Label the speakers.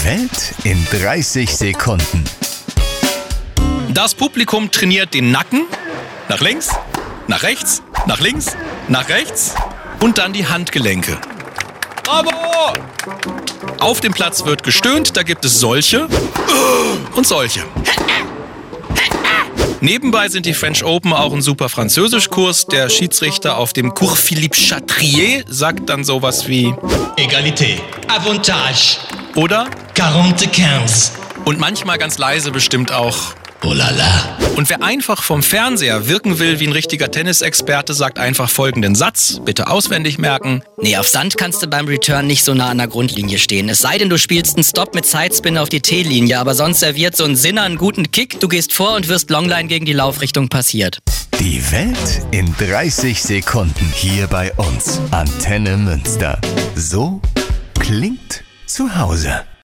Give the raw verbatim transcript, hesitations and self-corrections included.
Speaker 1: Die Welt in dreißig Sekunden.
Speaker 2: Das Publikum trainiert den Nacken nach links, nach rechts, nach links, nach rechts und dann die Handgelenke. Bravo! Auf dem Platz wird gestöhnt, da gibt es solche und solche. Nebenbei sind die French Open auch ein super Französischkurs. Der Schiedsrichter auf dem Cours Philippe Chatrier sagt dann sowas wie
Speaker 3: Égalité, Avantage,
Speaker 2: oder?
Speaker 3: quarante-quinze.
Speaker 2: Und manchmal ganz leise bestimmt auch
Speaker 3: Oh la la.
Speaker 2: Und wer einfach vom Fernseher wirken will wie ein richtiger Tennisexperte, sagt einfach folgenden Satz, bitte auswendig merken.
Speaker 4: Nee, auf Sand kannst du beim Return nicht so nah an der Grundlinie stehen. Es sei denn, du spielst einen Stop mit Sidespin auf die T-Linie, aber sonst serviert so ein Sinner einen guten Kick, du gehst vor und wirst Longline gegen die Laufrichtung passiert.
Speaker 1: Die Welt in dreißig Sekunden hier bei uns. Antenne Münster. So klingt zu Hause.